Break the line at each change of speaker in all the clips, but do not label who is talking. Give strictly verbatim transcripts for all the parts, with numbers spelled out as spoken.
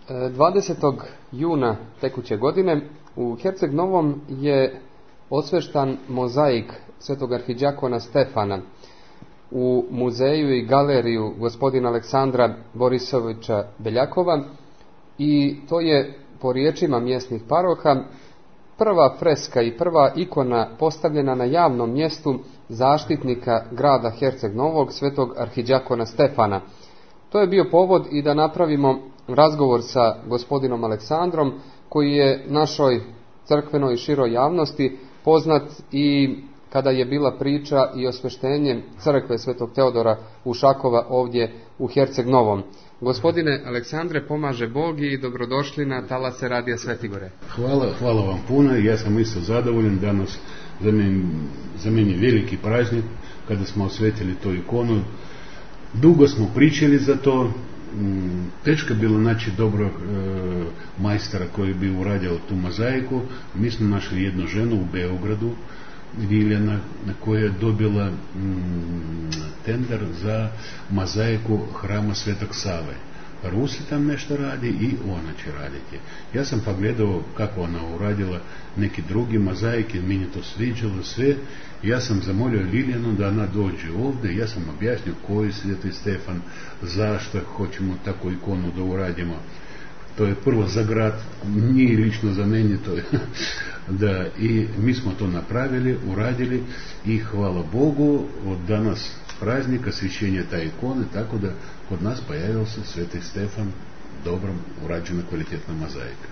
dvadesetog juna tekuće godine u Herceg Novom je osveštan mozaik svetog arhidjakona Stefana u muzeju i galeriju gospodina Aleksandra Borisovića Beljakova, i to je, po riječima mjesnih paroha, prva freska i prva ikona postavljena na javnom mjestu zaštitnika grada Herceg Novog, svetog arhidjakona Stefana. To je bio povod i da napravimo razgovor sa gospodinom Aleksandrom, koji je našoj crkvenoj i široj javnosti poznat i kada je bila priča i osveštenje crkve svetog Teodora Ušakova ovdje u Herceg Novom. Gospodine Aleksandre, pomaže Bog i dobrodošli na talase Radija Svetigore.
Hvala, hvala vam puno. Ja sam isto zadovoljan danas. Za meni, za meni veliki praznik kada smo osvetili tu ikonu. Dugo smo pričali za to. Teško bilo naći dobrog e, majstora koji bi uradio tu mozaiku. Mi smo našli jednu ženu u Beogradu, Viljana, koja je dobila mm, tender za mozaiku hrama Svetog Save. Rusi tam nešto radi i ona će raditi. Ja sam pogledao kako ona uradila neki drugi mozaike, meni to sviđalo sve. Ja sam zamolio Liljanu da ona dođe ovdje. Ja sam objasnio koji je Sveti Stefan, zašto hoćemo takvu ikonu da uradimo. To je prvo za grad, nije lično za meni, to je da, i mi smo to napravili, uradili i hvala Bogu od danas praznika svečenja ta ikone, tako da kod nas pojavio se Sveti Stefan, dobro urađena kvalitetna mozaika.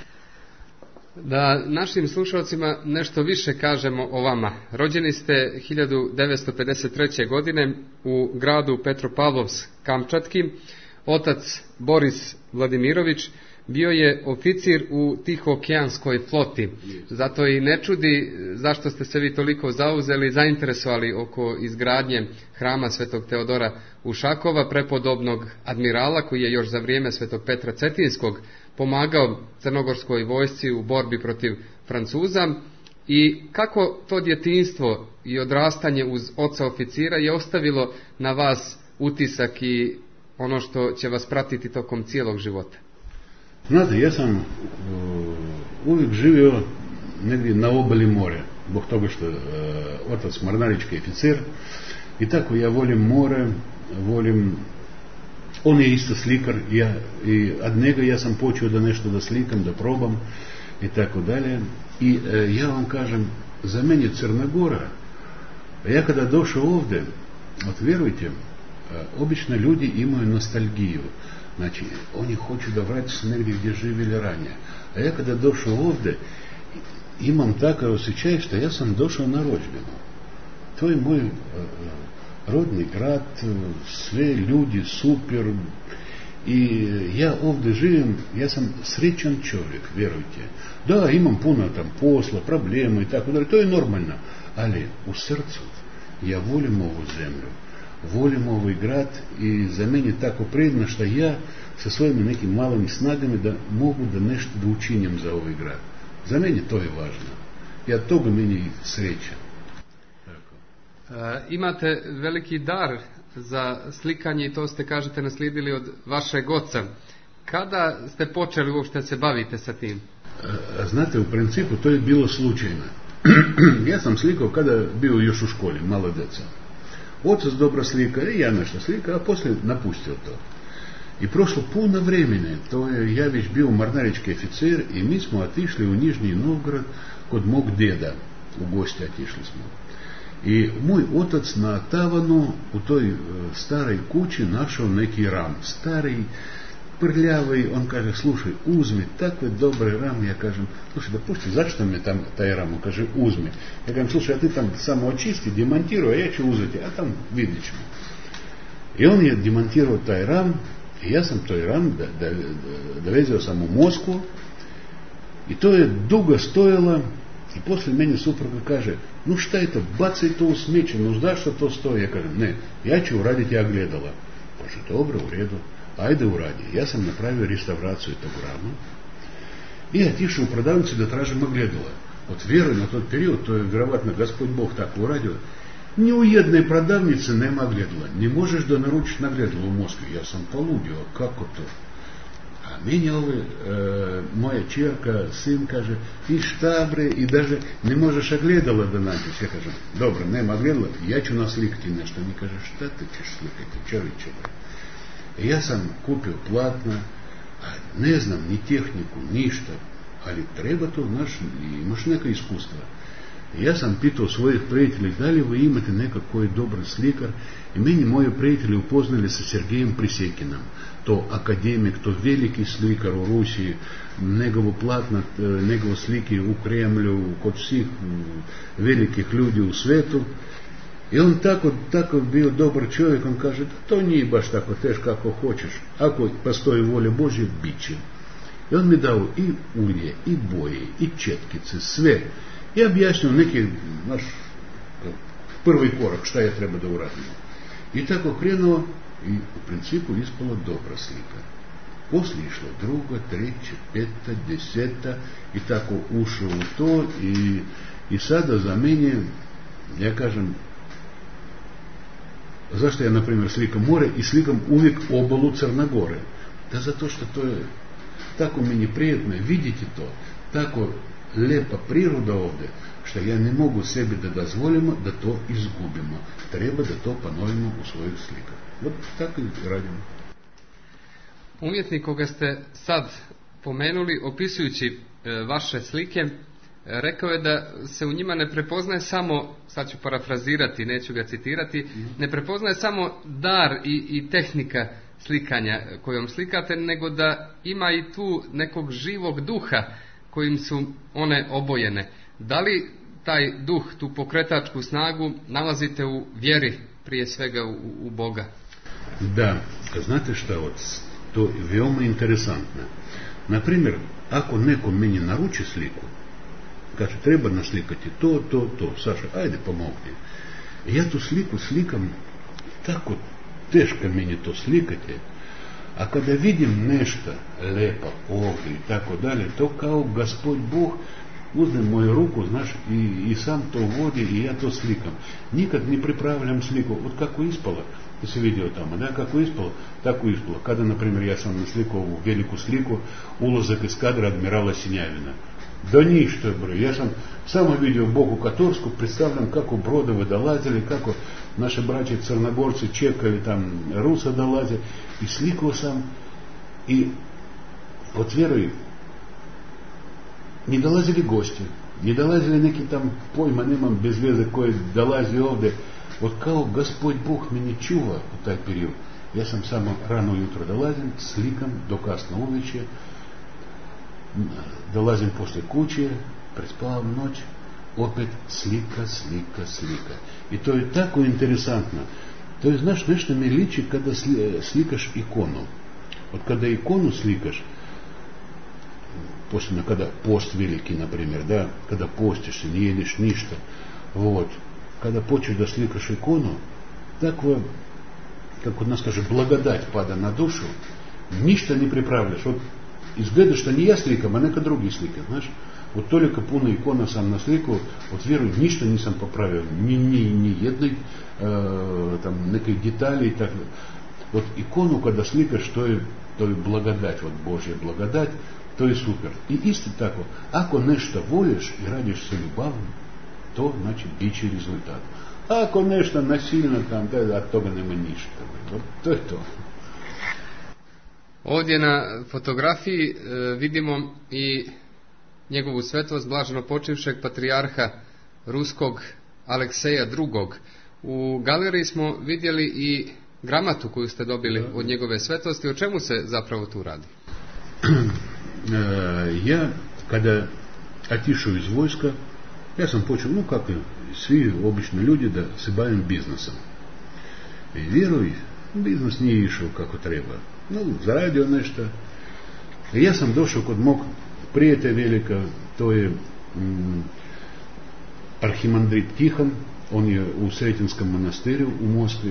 Da našim slušalcima nešto više kažemo o vama. Rođeni ste hiljadu devetsto pedeset treće. godine u gradu Petropavlovsk-Kamčatki. Otac Boris Vladimirović bio je oficir u Tihookeanskoj floti. Zato i ne čudi zašto ste se vi toliko zauzeli, zainteresovali oko izgradnje hrama svetog Teodora Ušakova, prepodobnog admirala koji je još za vrijeme svetog Petra Cetinskog pomagao crnogorskoj vojsci u borbi protiv Francuza. I kako to djetinjstvo i odrastanje uz oca oficira je ostavilo na vas utisak i ono što će vas pratiti tokom cijelog života?
Znate, ja sam uh, uvijek živio negdje na obali more, zbog toga što uh, otac mornarički oficir, i tako ja volim more, volim, on je isto slikar, ja, i od njega ja sam počeo da nešto da slikam, da probam i tako dalje. I uh, ja vam kažem, za mene Crna Gora, ja kada došao ovdje, vjerujte, uh, obično ljudi imaju nostalgiju. Znači, oni hoću da vrati se negdje gdje živjeli ranije. A ja kada došao ovdje, imam takav osjećaj što ja sam došao na rođbenu. To je moj uh, rodni grad, sve ljudi super. I ja ovdje živim, ja sam srećan čovjek, vjerujte. Da, imam puno tam posla, problema i tako dalje, to je normalno. Ali u srcu ja volim ovu zemlju. Volim ovaj grad i za mene je tako prijedno što ja sa svojim nekim malim snagama da mogu da nešto da učinim za ovaj grad. Za mene to je važno. Ja toga meni srećan.
E, imate veliki dar za slikanje i to ste, kažete, naslijedili od vašeg oca. Kada ste počeli uopšte se bavite sa tim?
E, znate, u principu to je bilo slučajno. Ja sam slikao kada bio još u školi, malo djeca. Otac dobro slika i ja nešto slika, a poslije napustio to. I prošlo puno vremena, to je, ja već bio mornarički oficir i mi smo otišli u Nižnji Novgorod kod mog djeda, u gosti otišli smo. I moj otac na tavanu u toj uh, staroj kući našao neki ram, stari, prljavi. On kaže, slušaj, uzmi takve dobre rame. Ja kažem, slušaj, da pušti, zašto mi tam taj ram? On kaže, uzmi. Ja kažem, slušaj, a ti tam samo očisti, demontiruj, a ja ću uzeti, a tam vidit ćemo. I on je demontirao taj ram i ja sam taj ram da, da, da, dovezio sam u Moskvu i to je dugo stojalo. I poslije meni supruga kaže, no šta je to, bacaj to u smeće, no zašto to stoji? Ja kažem, ne, ja ću uraditi ogledala. Kaže, dobro, u redu, ajde uradi. Ja sam napravio restauraciju tog rama i ja tišao u prodavnicu da tražim ogledala. Od vjeruj na tog period, to je vjerovatno Gospod Bog tako uradio, ni u jednoj prodavnici nema ogledala. Ne možeš da naručiš ogledalo u Moskvi. Ja sam poludio, kako to? A Meni ove, e, moja čerka, sin kaže, i šta bre, i даже ne možeš ogledala da nađeš. Ja kažem, dobro, nema ogledala, ja ću naslikati nešto. Mi kaže, šta ti ćeš slikati, čovječe bre. Ja sam kupio platna, a ne znam ni tehniku, ništa, ali treba to, znaš, imaš neka iskustva. Ja sam pitao svojih prijatelja, da li vi imate nekog koji je dobar slikar, i meni moji prijatelji upoznali sa Sergejem Prisekinom. To akademik, to veliki slikar u Rusiji, njegovo platna, njegovo slike u Kremlju, kod svih velikih ljudi u svijetu. I on tako, tako bio dobar čovjek, on kaže, da to nije baš tako teško ako hoćeš. Ako postoji volja Božja, bit će. I on mi dao i ulje, i boje, i četkice, sve. I objašnjao neki naš prvi korak, šta je treba da uradimo. I tako krenuo i u principu ispala dobra slika. Poslije išla druga, treća, peta, deseta i tako ušao u to i, i sada za mene, ja kažem, zašto ja, na primjer, slikam more i slikam uvijek obalu Crne Gore? Da zato što to je tako meni prijetno vidjeti to, tako lepa priroda ovdje, što ja ne mogu sebi da dozvolimo da to izgubimo. Treba da to ponovimo u svojih slikah. Вот tako i radimo.
Umjetnik koga ste sad pomenuli, opisujući e, vaše slike, e, rekao je da se u njima ne prepoznaje samo, sad ću parafrazirati, neću ga citirati, mm. ne prepoznaje samo dar i, i tehnika slikanja kojom slikate, nego da ima i tu nekog živog duha kojim su one obojene. Da li taj duh, tu pokretačku snagu nalazite u vjeri, prije svega u, u Boga?
Da, znate šta, od, to je veoma interesantno. Naprimjer, ako neko meni naruči sliku, kaže, treba naslikati to, to, to, Saša, ajde pomogni. Ja tu sliku slikam, tako teško meni to slikati, a kada vidim nešto lepo ovdje i tako dalje, to kao Gospod Bog uzme moju ruku, znaš, i, i sam to vodi i ja to slikam. Nikad ne pripravljam sliku, od kako ispala, ti si vidio tamo, da, kako ispalo, tako ispalo. Kada, na primjer, ja sam naslikao ovu veliku sliku, ulazak iz kadra admirala Sinjavina. Da ništa, bre, ja sam samo vidio Bogu Katorsku, predstavljam kako brodovi dolazili, kako naše braće Crnogorci čekali tam Rusa dolaze, i slikao sam, i od vjeruj, ne dolazili gosti, ne dolazili neki tam, pojma nemam bez veze koji dolazi ovdje, od kao Gospod Bog meni čuva u taj period. Ja sam samo rano jutro dolazim, slikam do kasno uveče, dolazim posle kuće, prespavam noć, opet slika, slika, slika. I to je tako interesantno. To je, znaš, nešto mi liči kada slikaš ikonu. Od kada ikonu slikaš, posebno kada post veliki, na primjer, da, kada postiš i ne jedeš ništa, вот, kada počneš da slikaš ikonu, takva, kako nas kaže, blagodать pada na dušu, ništa ne pripravljaš. Вот, izgleda što nije ja slikam, a neka drugi slika, znaš. Вот toliko puno ikona sam naslikao, от vjeruj, ništa nisam popravio, ni, ni, ni jednoj e, tam nekoj detalji i tako. Вот ikonu kada slikaš, to je, to je blagodать, вот Božja blagodать, to je super. I isto tako, ako nešto voliš i radiš sa ljubavno, to znači bit će rezultat. Ako nešto nasilno tam, da, od toga nema ništa. To je to.
Ovdje na fotografiji e, vidimo i njegovu svetost blaženo počivšeg patrijarha ruskog Alekseja drugog. U galeriji smo vidjeli i gramatu koju ste dobili od njegove svetosti. O čemu se zapravo tu radi?
Ja, kada otišao iz vojska, ja sam počeo, ну как и svi obični ljudi, da se bavim biznesom. I vjeruj, biznes nije išao kako treba. No, zaradio nešto. I ja sam došao kod mog prijatelja velika, to je mm, arhimandrit Tihan, on je u Sretinskom monastirju u Moskvi.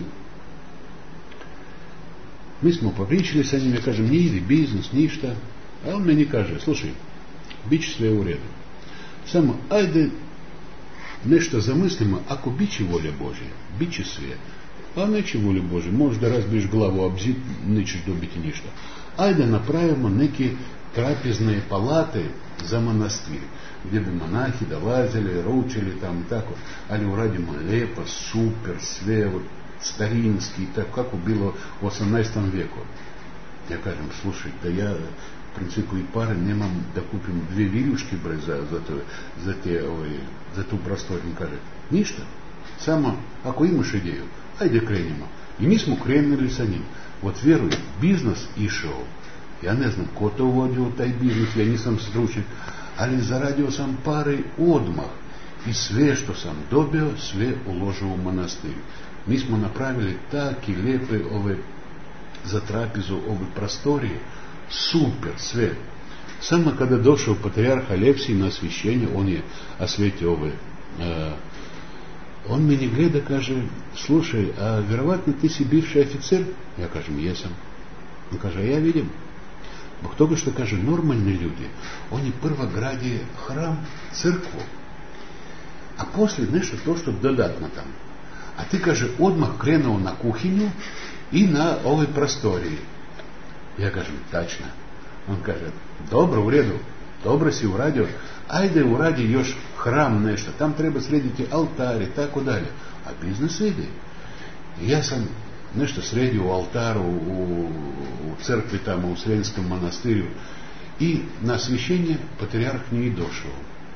Mi smo popričali sa njim, ja kažem, nije ide biznis, ništa. A on meni kaže, slušaj, bit će sve u redu. Samo, ajde, nešto zamislimo, ako bit će volja Božja, bit će sve. A neće volja Božja, možeš da razbiješ glavu об zid, nećeš dobiti ništa. ajde napravimo neke trapezne palate za manastir, gdje bi monahi dolazili, ručili tamo i tako, ali uradimo lijepo, super, sve starinski, tako kako bilo u osamnaestom vijeku. Ja kažem, slušaj, da ja u principu i pare nemam da kupim dvije viljuške bre za, za, to, za, te, ovaj, za tu prostoriju. Kaže, ništa, samo ako imaš ideju, ajde krenimo. I mi smo krenuli sa njim. От vjeruj, biznis išao. Ja ne znam ko to uvodio u taj biznis, ja nisam stručnjak, ali zaradio sam pare odmah. I sve što sam dobio, sve uložio u manastir. Mi smo napravili taki lijepe ove, za trapizu ove prostorije. Super, sve. Samo kada došao patrijarh Alefsij na osvješćenje, on je osvetio ove... Uh, on meni gleda, kaže, slušaj, a vjerovatno ti si bivši oficer? Ja kažem, jesam. On kaže, a ja vidim. Zbog toga što, kaže, normalni ljudi, oni prvo grade hram, crkvu, a poslije nešto to što dodatno tamo. A ti, kaže, odmah krenuo na kuhinju i na ovoj prostoriji. Ja kažem, tačno. On kaže, dobro, u redu, dobro si uradio, ajde uradi još hram nešto, tam treba srediti altari, tako dalje. A biznis ide. I ja sam nešto sredio u altaru, u, u crkvi tamo, u Sremskom manastirju. I na osvješćenje patrijarh nije došao.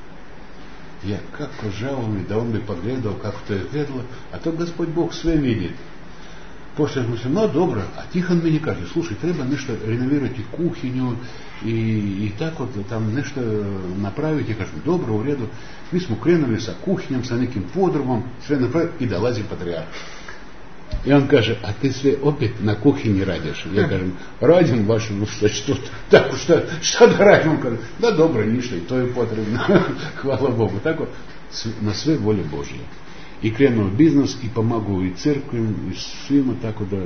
Ja, kako žao mi da on bi pogledao kako to je izgledalo, a to Gospod Bog sve vidi. Poslije smo se, no dobro, a Tihan meni kaže, slušaj, treba nešto renovirati kuhinju i, i tako da tam nešto napraviti. Ja kažem, dobro, u redu. Mi smo krenuli sa kuhinjom, sa nekim podrumom, sve napravili i dolazi patrijarh. I on kaže, a ti sve opet na kuhinji radiš? Ja kažem, radim vašu, što, tako, šta, šta da radim? On kaže, da dobro, ništa, i to je potrebno. Hvala Bogu. Tako, na sve volje Božje. I krenuo biznis i pomagao i crkvi i svima, tako da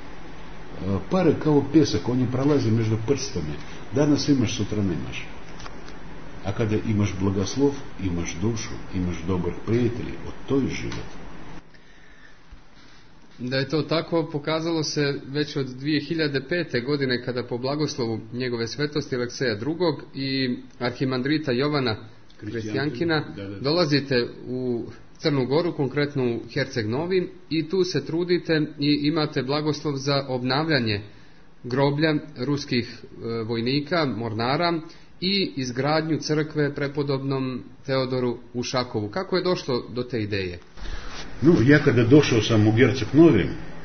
pare kao pesak, oni prolaze među prstami. Danas imaš, sutra nemaš. A kada imaš blagoslov, imaš dušu, imaš dobrih prijatelji, od to je život.
Da je to tako pokazalo se već od dvije hiljade pete. godine kada po blagoslovu njegove svetosti Alekseja drugog i arhimandrita Jovana Kristjankina dolazite u Crnu Goru, konkretno u Herceg Novi, i tu se trudite i imate blagoslov za obnavljanje groblja ruskih e, vojnika, mornara i izgradnju crkve prepodobnom Teodoru u Šakovu. Kako je došlo do te ideje?
Ну, я когда дошел сам у Герцег Нови,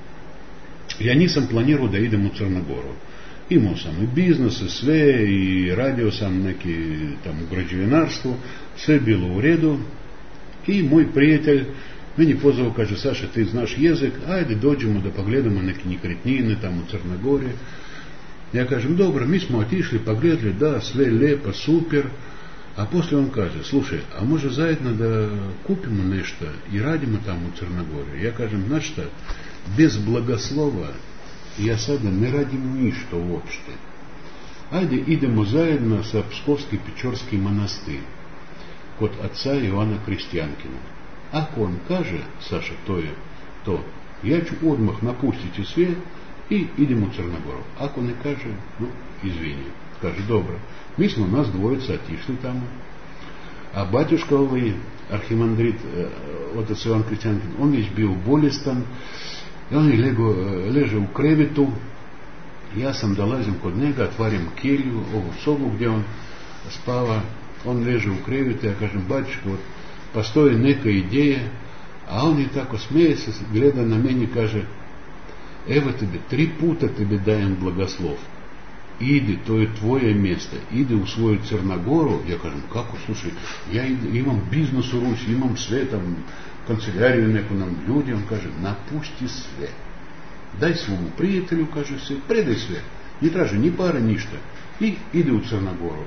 я nisam planirao da idem u Crnu Goru. Imao sam i biznis, i sve, i radio sam neki tam u građevinarstvu, sve bilo u redu. I moj prijatelj meni pozvao, kaže, Saša, ti znaš jezik, ajde dođemo da pogledamo neke nekretnine tamo u Crnoj Gori. Ja kažem, dobro, mi smo otišli, pogledali, da, sve lijepo, super. A poslije on kaže, slušaj, a može zajedno da kupimo nešto i radimo tamo u Crnoj Gori? Ja kažem, znaš šta, bez blagoslova ja sada ne radim ništa uopšte. Ajde idemo zajedno sa Pskovski Pečorski manastir kod oca Ivana Kristjankina. Ako on kaže, Saša, to je to, ja ću odmah napustiti sve i idemo u Crnu Goru. Ako ne kaže, no, izvini. Kaže, dobro. Mi smo nas dvojica otišli tamo, a батюшка ovaj arhimandrit, otac Ivan Kristjankin, on je bio bolestan, i on je lego, leže u krevetu. Ja sam dolazim kod njega, otvarim kelju, ovu sobu gdje on spava, on leže u krevetu, ja kažem, батюшка, postoji neka ideja, a on je tako smeje se, gleda na meni i kaže, evo tebe, tri puta tebe dajem blagoslov. Idi, to je tvoje mjesto, ide u svoju Crnogoru. Ja kažem, kako, slušaj, ja imam biznis u Rusiji, imam sve tam, kancelariju neku nam ljudi. On kaže, napusti sve, daj svomu prijatelju, kaže se, predaj sve, ne traži ni para, ništa, i ide u Crnogoru.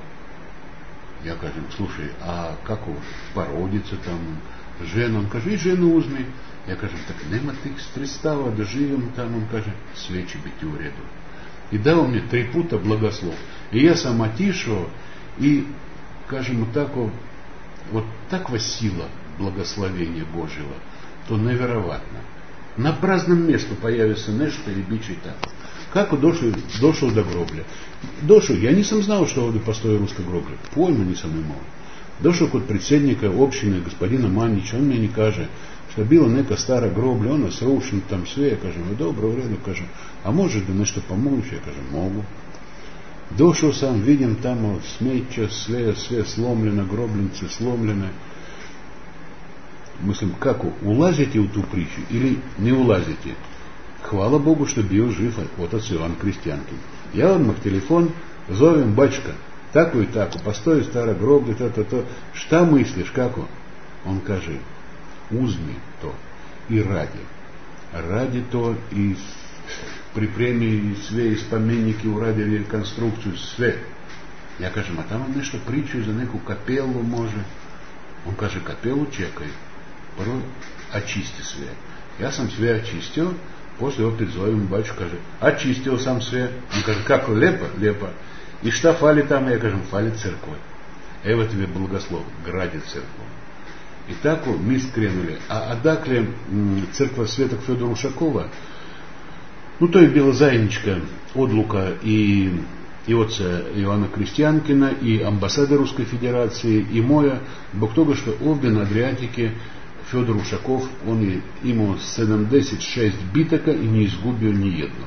Ja kažem, slušaj, a kako porodica tam, žena? On kaže, i ženu uzmi. Ja kažem, tak nema tih sredstava da živim tamo. On kaže, sve će biti u redu. I dao mi tri puta blagoslov. I ja sam otišao i, kažemo tako, вот takva sila blagoslovения Божьего, то невероятно. На праздном месте появится nešto ili bit će tako. Kako došli, došao do groblja? Došao, ja nisam znao što ovdje postoji rusko groblje. Pojma nisam imao. Došao kod predsjednika općine, gospodina Manjića, on meni kaže, što je bilo neka stara groblja, ona srušena tam sve, ja kažem, dobro, u redu, kažem, a možeš da nešto pomoći? Ja kažem, mogu. Došao sam, vidim tamo smeća, sve, sve slomljene, grobljenice slomljene. Mislim, kako, ulaziti u tu priču ili ne ulaziti? Hvala Bogu što je bio živ otac Ivan Kristjankin. Ja odmah telefon zovem bačka, tako i tako, postoji stara groblja, to, to, to. Šta misliš, kako? On kaže, uzmi to i radi. Radi to i pripremi sve i spomenike, uradi rekonstrukciju, sve. Ja kažem, a tamo nešto pričaju za neku kapelu može. On kaže, kapelu čekaj, prvo očisti sve. Ja sam sve očistio, poslije opet zovem baču, kaže, očistio sam sve. On kaže, kako, lijepo, lijepo. I šta fali tamo? Ja kažem, fali crkva. Evo тебе blagoslov, gradi crkvu. I tako mi skrenuli. A, a dakle, crkva Svetog Fjodora Ušakova, no to je bila zajednička odluka i, i oca Ivana Kristjankina i ambasade Ruske federacije i moja, zbog toga što ovdje na Adriatike Fjodor Ušakov, on je imao sedamdeset šest bitaka i nije izgubio ni jedno.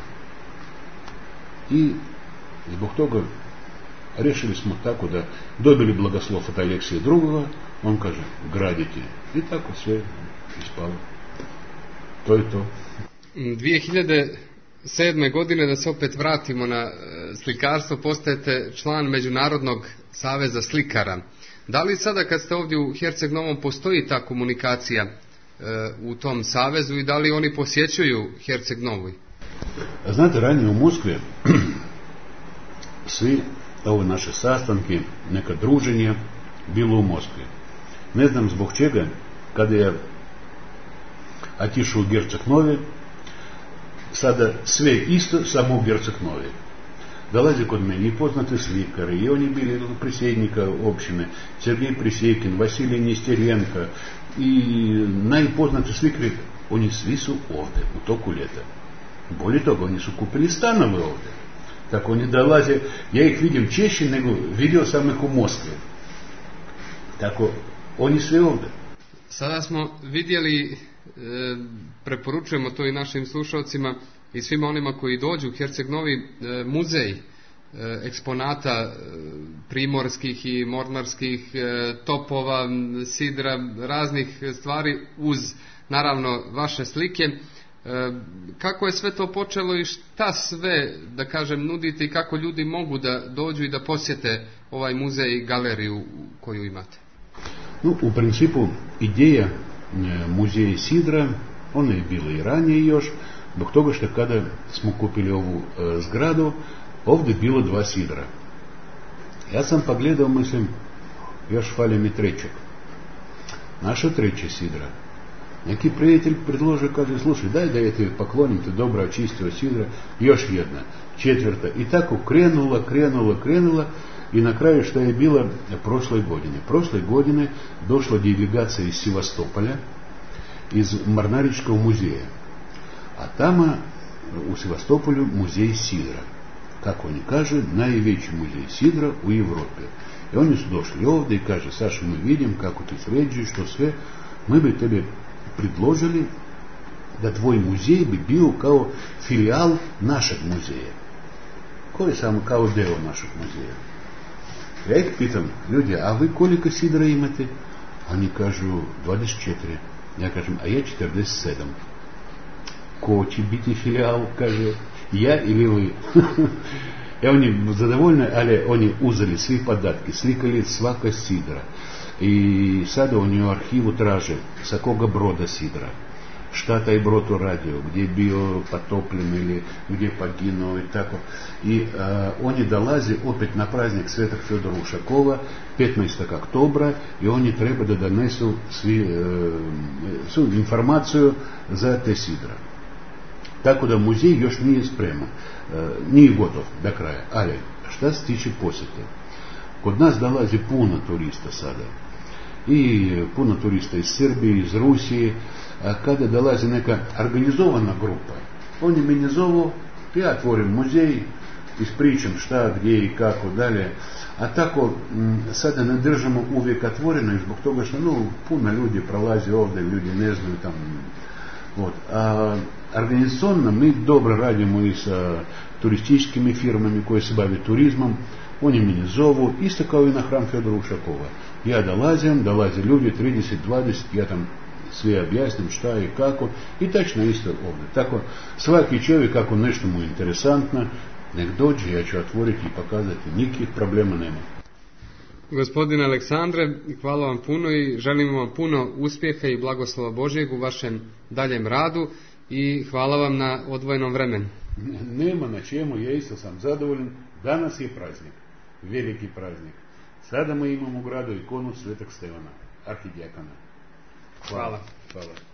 I zbog toga rešili smo tako da dobili blagoslov od Aleksija drugog, on kaže, gradite. I tako sve ispalo. To je to.
dvije hiljade sedme godine, da se opet vratimo na slikarstvo, postajete član Međunarodnog saveza slikara. Da li sada kad ste ovdje u Herceg Novom postoji ta komunikacija e, u tom savezu i da li oni posjećuju Herceg Novi?
Znate, ranije u Moskvi svi ove naše sastanke, neka druženja bilo u Moskvi. Ne znam zbog čega, kada je otišao u Herceg Novi, sada sve isto, samo u Herceg Novi. Dolazi kod mene i poznate slikari, i oni bili predsjednika općine, Sergej Prisjekin, Vasilij Nesterenko i najpoznati slikari, oni svi su ovdje u toku ljeta. Bolje toga, oni su kupili stanove ovdje. Tako oni dolaze, ja ih vidim češće nego vidio sam ih u Moskvi. Tako, oni sve ovdje.
Sada smo vidjeli, e, preporučujemo to i našim slušalcima i svima onima koji dođu u Herceg Novi, e, muzej e, eksponata e, primorskih i mornarskih e, topova, sidra, raznih stvari uz naravno vaše slike. E, kako je sve to počelo i šta sve, da kažem, nudite i kako ljudi mogu da dođu i da posjete ovaj muzej i galeriju koju imate?
Ну, u principu ideja muzeja sidra, ona je bila i ranije još, zbog toga što kada smo kupili ovu e, zgradu, ovdje bilo dva sidra. Ja sam pogledao, mislim, još fali mi trećeg. Naša treća sidra. Neki prijatelj predložio, kaže, slušaj, daj da ja te poklonim, te dobro očistio sidra, još jedna, četvrta. I tako krenula, krenula, krenula. I na kraju što je bilo prošle godine. Prošle godine došla delegacija iz Sevastopolja, iz Mornaričkog muzeja. A tamo u Sevastopolju muzej sidra. Kako oni kažu, najveći muzej sidra u Evropi. I oni su došli ovdje i kaže, Saša, mi vidim kako ti sređuješ to sve, mi bi tebi predložili da tvoj muzej bi bio kao filijal našeg muzeja. Koji je samo kao deo našeg muzeja. Ja ih pitam, ljudi, a vi koliko sidra imate? Oni kažu dvadeset četiri. Ja kažem, a ja četrdeset sedam. Ko će biti filijal, kaže, ja ili vi? I oni zadovoljni, ali oni uzeli svi podatke, slikali svaka sidra. I sada oni u arhivu traže sa koga broda sidra. Šta taj brod uradio, gdje je bio potopljen ili gdje je poginuo i tako. I a, oni dolaze opet na praznik Svetog Fjodora Ušakova petnaestog oktobra i oni treba da donesu svi, e, svu informaciju za te sidra. Tako da muzej još nije spreman, e, nije gotov do kraja. Ali šta se tiče posjete? Kod nas dolazi puno turista sada. I puno turista iz Srbije, iz Rusije. A kada dolazi neka organizovana grupa, oni meni zovu, Ja otvorim muzej, ispričam šta, gdje i kako dalje. A tako m, sada ne držimo uvijek otvoreno zbog toga što no, puno ljudi prolazi ovdje, ljudi ne znaju tamo. Вот. A organizacionno mi dobro radimo i sa turističkim firmama koje se bave turizmom. Oni mene zovu, isto kao i na hram Fedora Ušakova. Ja dolazim, dolaze ljudi trideset dvadeset, ja tam sve objasnim šta i kako i tačno isto ovdje. Tako svaki čovjek ako nešto mu je interesantno, nek dođe, ja ću otvoriti i pokazati, nikakvih problema nema.
Gospodine Aleksandre, hvala vam puno i želim vam puno uspjeha i blagoslova Božjeg u vašem daljem radu i hvala vam na odvojenom vremenu.
Nema na čemu, ja isto sam zadovoljan. Danas je praznik, veliki praznik. Sada mi imamo u gradu ikonu Svetog Stevana, arhidijekona. Hvala.
Hvala.
Hvala.